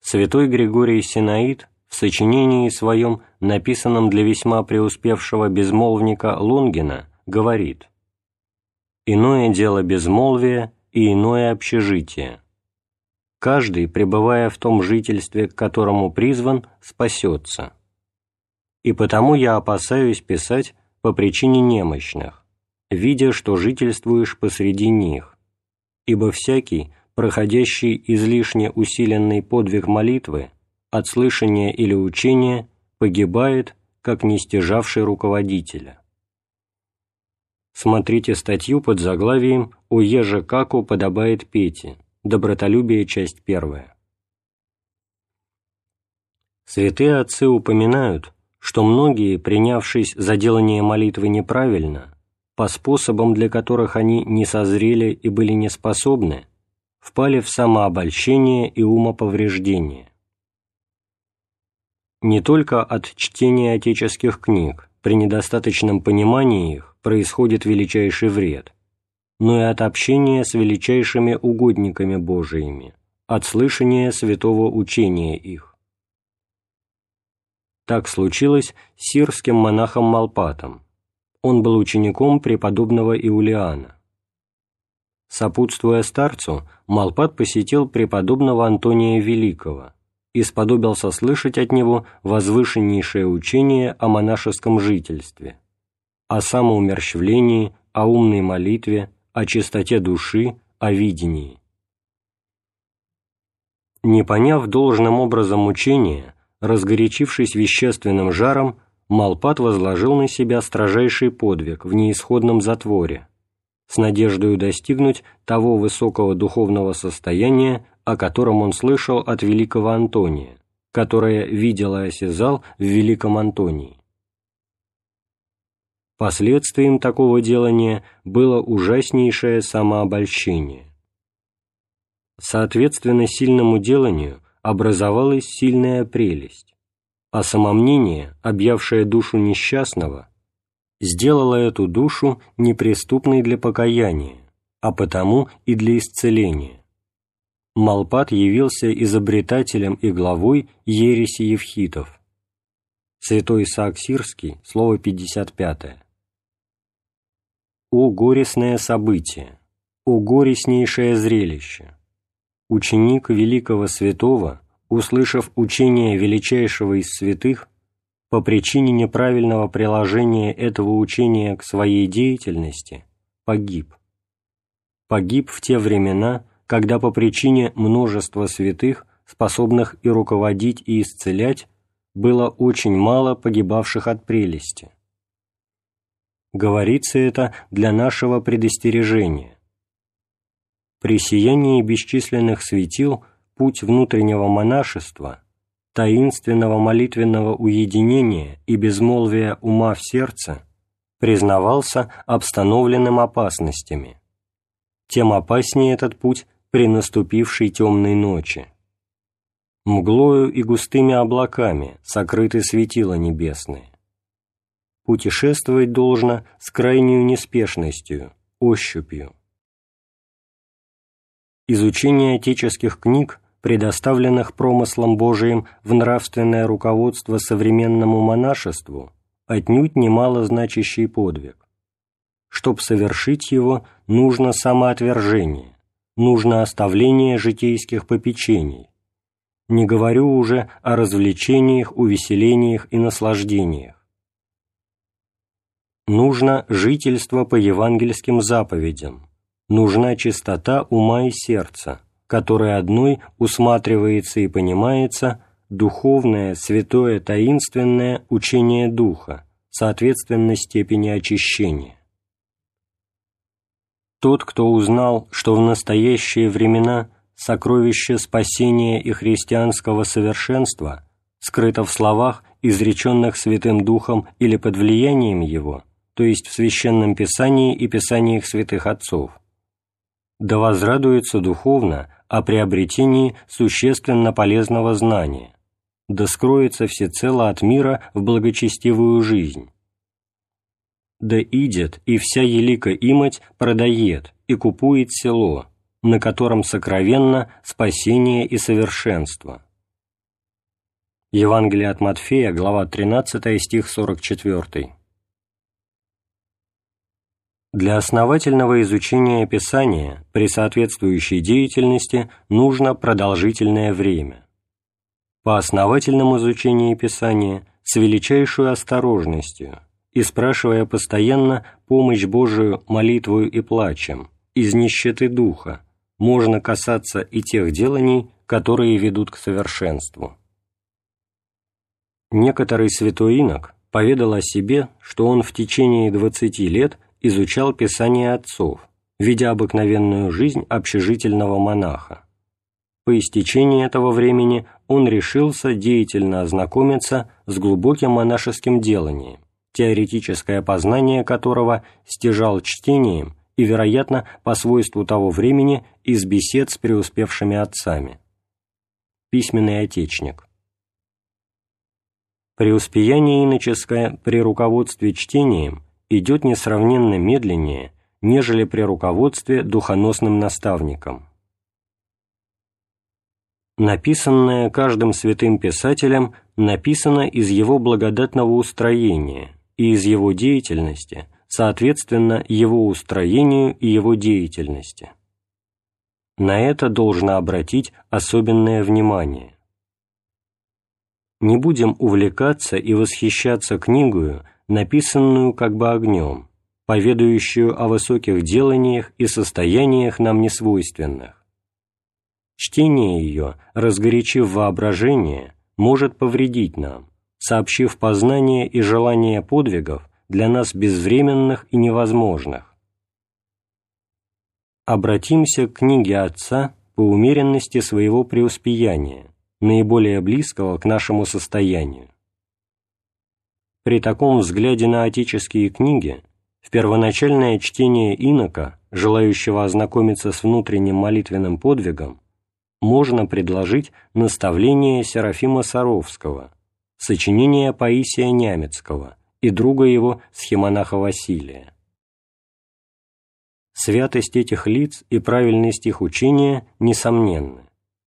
Святой Григорий Синаид в сочинении своем, написанном для весьма преуспевшего безмолвника Лонгина, говорит: «Иное дело безмолвие и иное общежитие. Каждый, пребывая в том жительстве, к которому призван, спасется. И потому я опасаюсь писать по причине немощных, видя, что жительствуешь посреди них, ибо всякий, проходящий излишне усиленный подвиг молитвы, от слышания или учения, погибает, как не стяжавший руководителя». Смотрите статью под заглавием «О еже како подобает Пете. Добротолюбие. Часть 1». Святые отцы упоминают, что многие, принявшись за делание молитвы неправильно, по способам, для которых они не созрели и были неспособны, впали в самообольщение и умоповреждение. Не только от чтения отеческих книг при недостаточном понимании их происходит величайший вред, но и от общения с величайшими угодниками Божиими, от слышания святого учения их. Так случилось с сирским монахом Малпатом. Он был учеником преподобного Иулиана. Сопутствуя старцу, Малпат посетил преподобного Антония Великого и сподобился слышать от него возвышеннейшее учение о монашеском жительстве, о самоумерщвлении, о умной молитве, о чистоте души, о видении. Не поняв должным образом учения, разгорячившись вещественным жаром, Малпат возложил на себя строжайший подвиг в неисходном затворе, с надеждой достигнуть того высокого духовного состояния, о котором он слышал от великого Антония, которое видел и осязал в великом Антонии. Последствием такого делания было ужаснейшее самообольщение. Соответственно сильному деланию образовалась сильная прелесть, а самомнение, объявшее душу несчастного, сделало эту душу неприступной для покаяния, а потому и для исцеления. Малпат явился изобретателем и главой ереси евхитов. Святой Исаак Сирский, слово 55. О горестное событие! О горестнейшее зрелище! Ученик великого святого, услышав учение величайшего из святых, по причине неправильного приложения этого учения к своей деятельности, погиб. Погиб в те времена, когда по причине множества святых, способных и руководить, и исцелять, было очень мало погибавших от прелести. Говорится это для нашего предостережения. При сиянии бесчисленных светил путь внутреннего монашества, таинственного молитвенного уединения и безмолвия ума в сердце признавался обстановленным опасностями. Тем опаснее этот путь при наступившей темной ночи. Мглою и густыми облаками сокрыты светила небесные. Путешествовать должно с крайнюю неспешностью, ощупью. Изучение отеческих книг, предоставленных промыслом Божиим в нравственное руководство современному монашеству, отнюдь немало значащий подвиг. Чтоб совершить его, нужно самоотвержение, нужно оставление житейских попечений. Не говорю уже о развлечениях, увеселениях и наслаждениях. Нужно жительство по евангельским заповедям, нужна чистота ума и сердца, которой одной усматривается и понимается духовное, святое, таинственное учение Духа, соответственно степени очищения. Тот, кто узнал, что в настоящие времена сокровище спасения и христианского совершенства скрыто в словах, изреченных Святым Духом или под влиянием его, то есть в Священном Писании и Писаниях святых отцов, да возрадуется духовно о приобретении существенно полезного знания, да скроется всецело от мира в благочестивую жизнь, да идет и вся елика имать продает и купует село, на котором сокровенно спасение и совершенство, Евангелие от Матфея, глава 13, стих 44. Для основательного изучения Писания при соответствующей деятельности нужно продолжительное время. По основательному изучению Писания с величайшей осторожностью и спрашивая постоянно помощь Божию молитвою и плачем, из нищеты духа, можно касаться и тех деланий, которые ведут к совершенству. Некоторый святой инок поведал о себе, что он в течение 20 лет изучал Писание отцов, ведя обыкновенную жизнь общежительного монаха. По истечении этого времени он решился деятельно ознакомиться с глубоким монашеским деланием, теоретическое познание которого стяжал чтением и, вероятно, по свойству того времени из бесед с преуспевшими отцами. Письменный отечник. Преуспеяние иноческое при руководстве чтением идет несравненно медленнее, нежели при руководстве духоносным наставником. Написанное каждым святым писателем написано из его благодатного устроения и из его деятельности, соответственно, его устроению и его деятельности. На это должно обратить особенное внимание. Не будем увлекаться и восхищаться книгою, написанную как бы огнем, поведающую о высоких деланиях и состояниях нам несвойственных. Чтение ее, разгорячив воображение, может повредить нам, сообщив познание и желание подвигов для нас безвременных и невозможных. Обратимся к книге Отца по умеренности своего преуспеяния, наиболее близкого к нашему состоянию. При таком взгляде на отеческие книги в первоначальное чтение инока, желающего ознакомиться с внутренним молитвенным подвигом, можно предложить наставление Серафима Саровского, сочинение Паисия Нямецкого и друга его схимонаха Василия. Святость этих лиц и правильность их учения несомненны.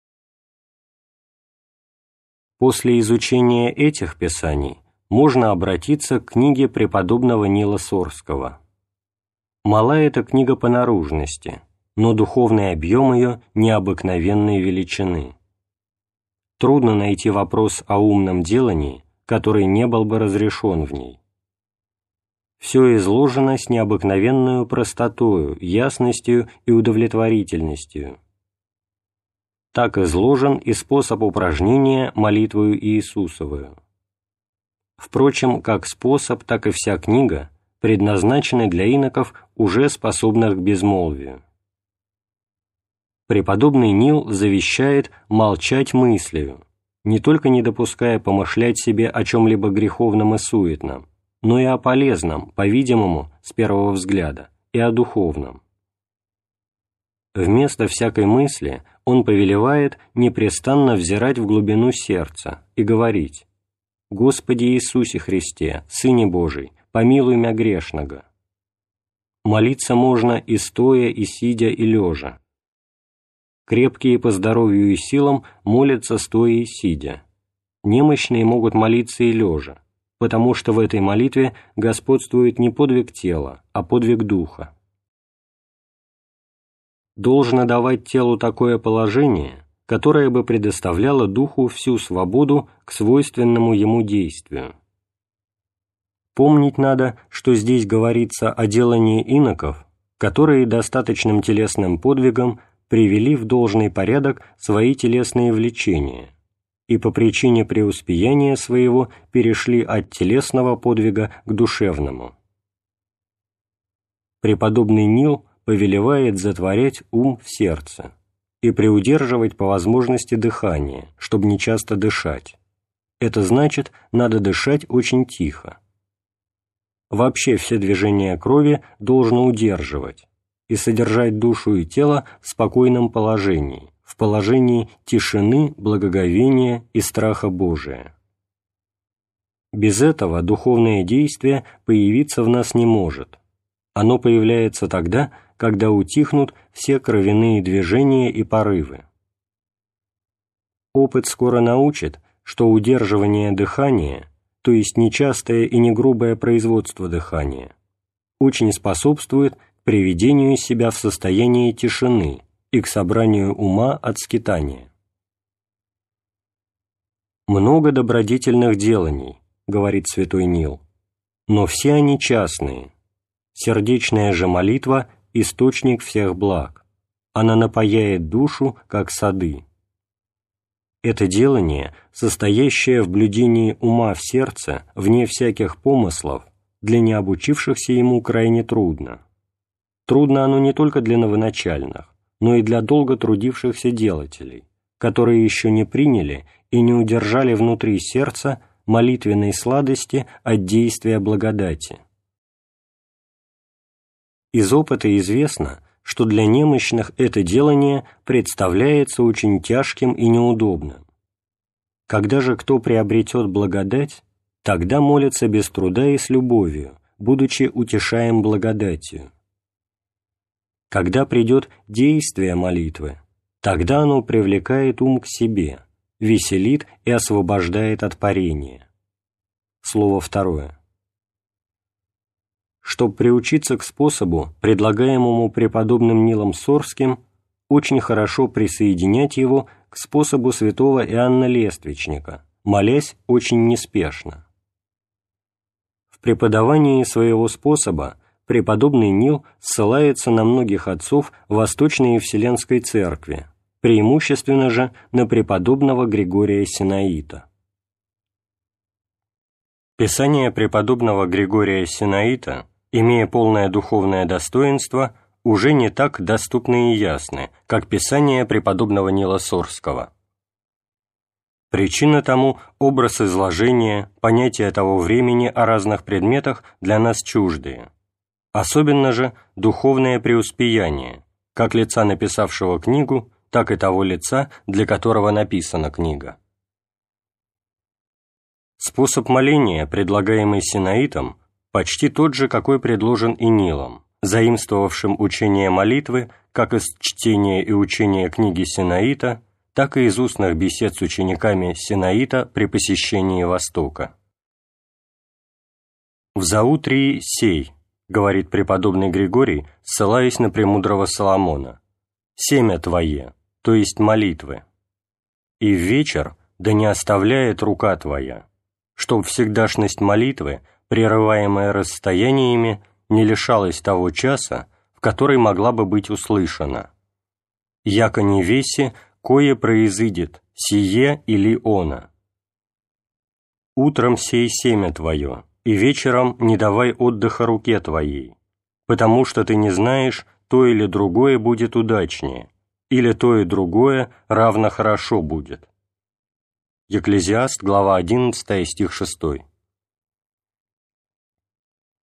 После изучения этих писаний можно обратиться к книге преподобного Нила Сорского. Мала эта книга по наружности, но духовный объем ее необыкновенной величины. Трудно найти вопрос о умном делании, который не был бы разрешен в ней. Все изложено с необыкновенную простотою, ясностью и удовлетворительностью. Так изложен и способ упражнения молитвою Иисусовою. Впрочем, как способ, так и вся книга предназначены для иноков, уже способных к безмолвию. Преподобный Нил завещает молчать мыслью, не только не допуская помышлять себе о чем-либо греховном и суетном, но и о полезном, по-видимому, с первого взгляда, и о духовном. Вместо всякой мысли он повелевает непрестанно взирать в глубину сердца и говорить: «Господи Иисусе Христе, Сыне Божий, помилуй мя грешного». Молиться можно и стоя, и сидя, и лежа. Крепкие по здоровью и силам молятся стоя и сидя. Немощные могут молиться и лежа, потому что в этой молитве господствует не подвиг тела, а подвиг духа. Должно давать телу такое положение, которое бы предоставляло духу всю свободу к свойственному ему действию. Помнить надо, что здесь говорится о делании иноков, которые достаточным телесным подвигом привели в должный порядок свои телесные влечения и по причине преуспеяния своего перешли от телесного подвига к душевному. Преподобный Нил повелевает затворять ум в сердце и приудерживать по возможности дыхание, чтобы не часто дышать. Это значит, надо дышать очень тихо. Вообще все движения крови должно удерживать и содержать душу и тело в спокойном положении, в положении тишины, благоговения и страха Божия. Без этого духовное действие появиться в нас не может. Оно появляется тогда, когда утихнут все кровяные движения и порывы. Опыт скоро научит, что удерживание дыхания, то есть нечастое и не грубое производство дыхания, очень способствует к приведению себя в состояние тишины и к собранию ума от скитания. «Много добродетельных деланий, — говорит святой Нил, — но все они частные. Сердечная же молитва — источник всех благ. Она напояет душу, как сады. Это делание, состоящее в блюдении ума в сердце, вне всяких помыслов, для необучившихся ему крайне трудно. Трудно оно не только для новоначальных, но и для долго трудившихся делателей, которые еще не приняли и не удержали внутри сердца молитвенной сладости от действия благодати. Из опыта известно, что для немощных это делание представляется очень тяжким и неудобным. Когда же кто приобретет благодать, тогда молится без труда и с любовью, будучи утешаем благодатью. Когда придет действие молитвы, тогда оно привлекает ум к себе, веселит и освобождает от парения. Слово второе. Чтоб приучиться к способу, предлагаемому преподобным Нилом Сорским, очень хорошо присоединять его к способу святого Иоанна Лествичника, молясь очень неспешно. В преподавании своего способа преподобный Нил ссылается на многих отцов Восточной и Вселенской Церкви, преимущественно же на преподобного Григория Синаита. Писания преподобного Григория Синаита, имея полное духовное достоинство, уже не так доступны и ясны, как писания преподобного Нила Сорского. Причина тому – образ изложения, понятия того времени о разных предметах для нас чуждые, особенно же духовное преуспеяние, как лица, написавшего книгу, так и того лица, для которого написана книга. Способ моления, предлагаемый Синаитом, почти тот же, какой предложен и Нилом, заимствовавшим учение молитвы как из чтения и учения книги Синаита, так и из устных бесед с учениками Синаита при посещении Востока. «В заутрии сей, — говорит преподобный Григорий, ссылаясь на премудрого Соломона, — семя твое, то есть молитвы, и в вечер да не оставляет рука твоя, чтоб всегдашность молитвы, прерываемая расстояниями, не лишалась того часа, в который могла бы быть услышана. Яко не веси, кое произыдет, сие или оно. Утром сей семя твое, и вечером не давай отдыха руке твоей, потому что ты не знаешь, то или другое будет удачнее, или то и другое равно хорошо будет». Екклезиаст, глава 11, стих 6.